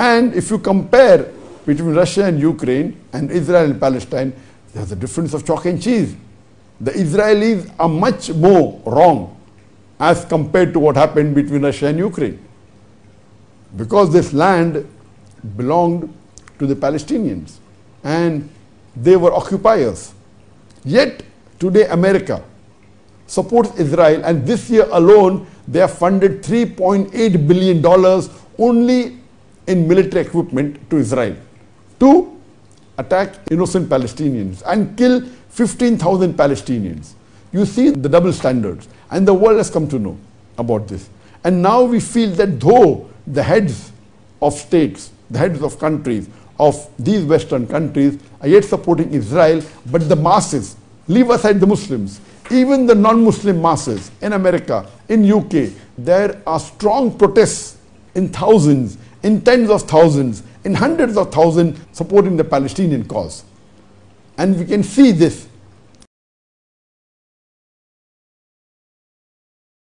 And if you compare between Russia and Ukraine and Israel and Palestine, there's a difference of chalk and cheese. The Israelis are much more wrong as compared to what happened between Russia and Ukraine. Because this land belonged to the Palestinians and they were occupiers. Yet today America supports Israel, and this year alone they have funded $3.8 billion only in military equipment to Israel to attack innocent Palestinians and kill 15,000 Palestinians. You see the double standards, and the world has come to know about this. And now we feel that though the heads of states, the heads of countries, of these Western countries are yet supporting Israel, but the masses, leave aside the Muslims, even the non-Muslim masses in America, in UK, there are strong protests in thousands, in tens of thousands, in hundreds of thousands supporting the Palestinian cause. And we can see this